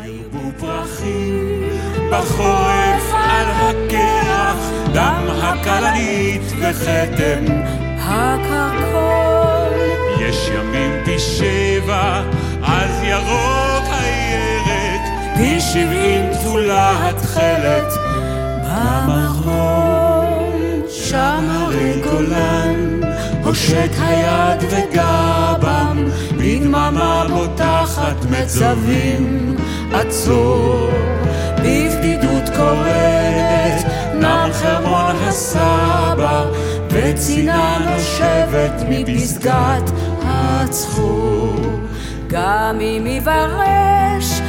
ירבו פרחים בחורף על הקרח, דם הכלנית וכתם הקרקול. יש ימים פי 7, אז ירוק הירק, פי 70 תולה התכלת במרום. שם הרי גולן הושט היד וגבם, בדממה בוטחת מצבים עצור. בבדידות קורנת נם חרמון הסבא, וצינה נושבת מפסגת הצחור. גם אם יברש